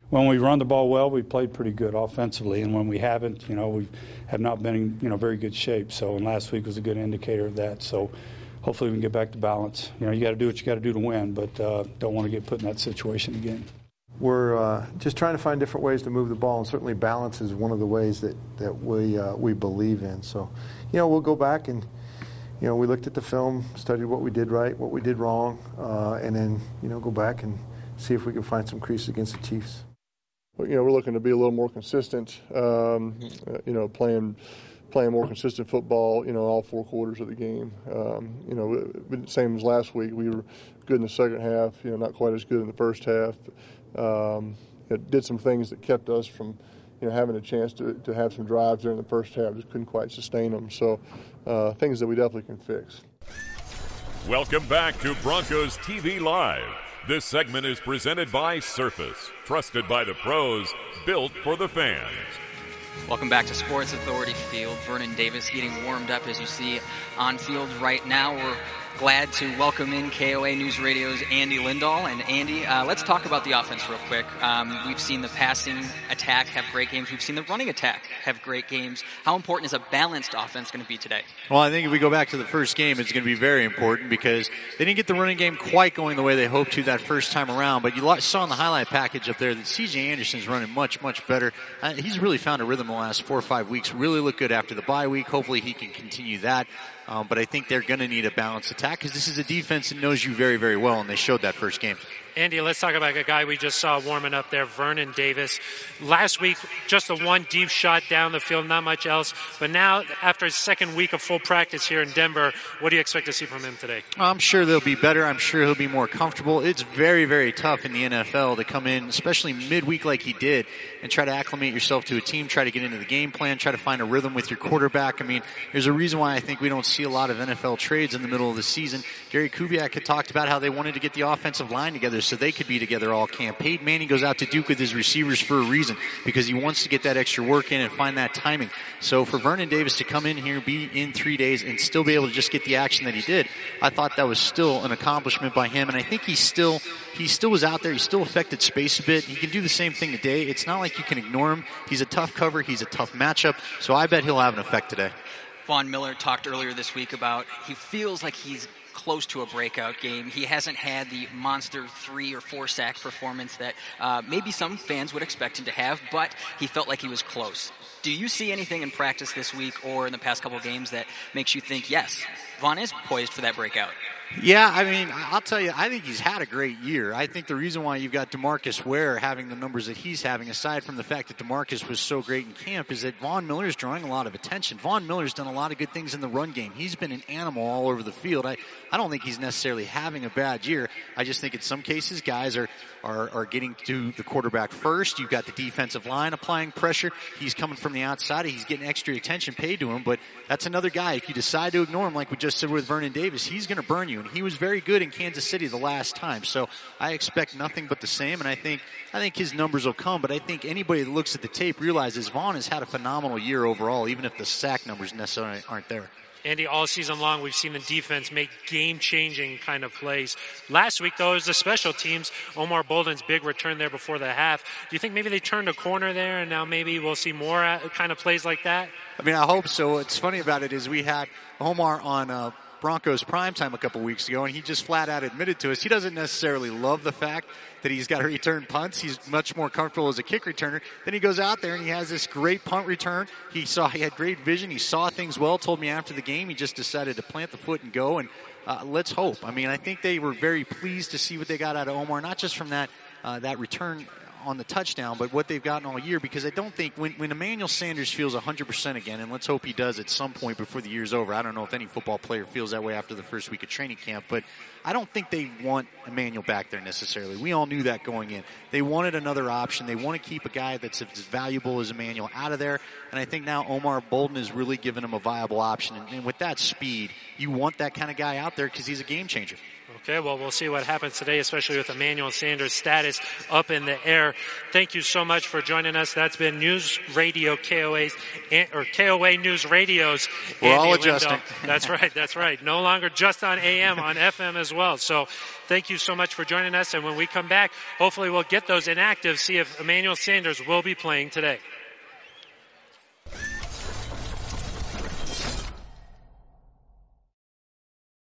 when we run the ball well, we played pretty good offensively, and when we haven't, we have not been in very good shape. So, and last week was a good indicator of that. So, hopefully we can get back to balance. You got to do what you got to do to win, but don't want to get put in that situation again. We're just trying to find different ways to move the ball, and certainly balance is one of the ways that we believe in. So, we'll go back and, we looked at the film, studied what we did right, what we did wrong, and then, go back and see if we can find some creases against the Chiefs. We're looking to be a little more consistent, playing more consistent football, all 4 quarters of the game. Same as last week. We were good in the second half, not quite as good in the first half. Did some things that kept us from, having a chance to have some drives during the first half. Just couldn't quite sustain them. So things that we definitely can fix. Welcome back to Broncos TV Live. This segment is presented by Surface, trusted by the pros, built for the fans. Welcome back to Sports Authority Field. Vernon Davis getting warmed up, as you see on field right now. We're glad to welcome in KOA News Radio's Andy Lindahl. And Andy, let's talk about the offense real quick. We've seen the passing attack have great games. We've seen the running attack have great games. How important is a balanced offense going to be today? Well, I think if we go back to the first game, it's going to be very important because they didn't get the running game quite going the way they hoped to that first time around. But you saw in the highlight package up there that C.J. Anderson's running much, much better. He's really found a rhythm the last 4 or 5 weeks. Really looked good after the bye week. Hopefully he can continue that. But I think they're going to need a balanced attack because this is a defense that knows you very, very well, and they showed that first game. Andy, let's talk about a guy we just saw warming up there, Vernon Davis. Last week, just a one deep shot down the field, not much else. But now, after his second week of full practice here in Denver, what do you expect to see from him today? I'm sure they'll be better. I'm sure he'll be more comfortable. It's very, very tough in the NFL to come in, especially midweek like he did, and try to acclimate yourself to a team, try to get into the game plan, try to find a rhythm with your quarterback. I mean, there's a reason why I think we don't see a lot of NFL trades in the middle of the season. Gary Kubiak had talked about how they wanted to get the offensive line together so they could be together all camp. Peyton Manning goes out to Duke with his receivers for a reason because he wants to get that extra work in and find that timing. So for Vernon Davis to come in here, be in 3 days, and still be able to just get the action that he did, I thought that was still an accomplishment by him. And I think he still was out there. He still affected space a bit. He can do the same thing today. It's not like you can ignore him. He's a tough cover. He's a tough matchup. So I bet he'll have an effect today. Von Miller talked earlier this week about he feels like he's close to a breakout game. He hasn't had the monster 3 or 4 sack performance that maybe some fans would expect him to have, but he felt like he was close. Do you see anything in practice this week or in the past couple of games that makes you think, yes, Von is poised for that breakout? Yeah, I mean, I'll tell you, I think he's had a great year. I think the reason why you've got DeMarcus Ware having the numbers that he's having, aside from the fact that DeMarcus was so great in camp, is that Von Miller's drawing a lot of attention. Von Miller's done a lot of good things in the run game. He's been an animal all over the field. I don't think he's necessarily having a bad year. I just think in some cases guys are getting to the quarterback first. You've got the defensive line applying pressure. He's coming from the outside. He's getting extra attention paid to him, but that's another guy. If you decide to ignore him, like we just said with Vernon Davis, he's going to burn you. And he was very good in Kansas City the last time. So I expect nothing but the same, and I think his numbers will come. But I think anybody that looks at the tape realizes Von has had a phenomenal year overall, even if the sack numbers necessarily aren't there. Andy, all season long, we've seen the defense make game-changing kind of plays. Last week, though, it was the special teams. Omar Bolden's big return there before the half. Do you think maybe they turned a corner there, and now maybe we'll see more kind of plays like that? I mean, I hope so. What's funny about it is we had Omar on Broncos primetime a couple weeks ago, and he just flat out admitted to us he doesn't necessarily love the fact that he's got to return punts. He's much more comfortable as a kick returner. Then he goes out there and he has this great punt return. He had great vision. He saw things well. Told me after the game he just decided to plant the foot and go. And let's hope. I mean, I think they were very pleased to see what they got out of Omar, not just from that return on the touchdown, but what they've gotten all year, because I don't think when Emmanuel Sanders feels 100% again, and let's hope he does at some point before the year's over. I don't know if any football player feels that way after the first week of training camp, but I don't think they want Emmanuel back there necessarily. We all knew that going in. They wanted another option. They want to keep a guy that's as valuable as Emmanuel out of there, and I think now Omar Bolden is really giving him a viable option, and with that speed, you want that kind of guy out there because he's a game changer. Okay, well, we'll see what happens today, especially with Emmanuel Sanders' status up in the air. Thank you so much for joining us. That's been News Radio KOA News Radio's We're Andy all adjusting. Lindahl. That's right. No longer just on AM, on FM as as well. So thank you so much for joining us. And when we come back, hopefully we'll get those inactives, see if Emmanuel Sanders will be playing today.